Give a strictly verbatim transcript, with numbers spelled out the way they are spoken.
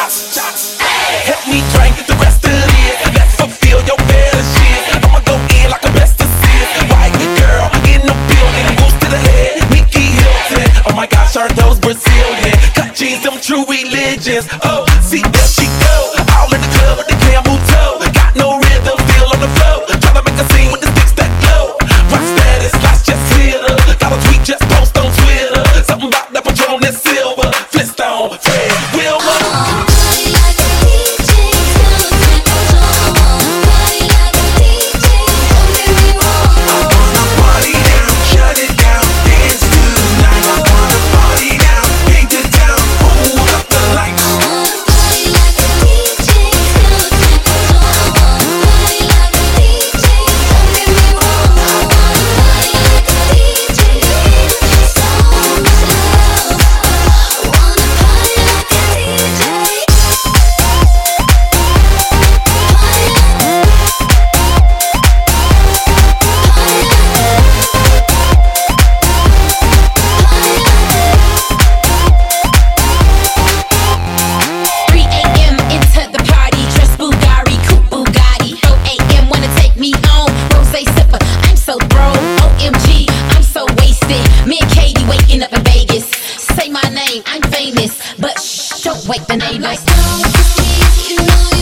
shots, shots. Help me drink the rest of this. Let's fulfill your fantasies. I'ma go in like a best of sins. White girl in the building, goose to the head, Nikki Hilton. Oh my gosh, are those Brazilian? Cut jeans, them true religions. Oh, see there she go, all in the club with the camel toe. Got no rhythm, feel on the flow. Tryna make a scene with the sticks that glow. Rock status, lights just glitter. Got a tweet, just post on Twitter. Something about that Patron that's silver. Flintstone, Fred Wilmer. I'm famous, but shh, don't wake the neighbors.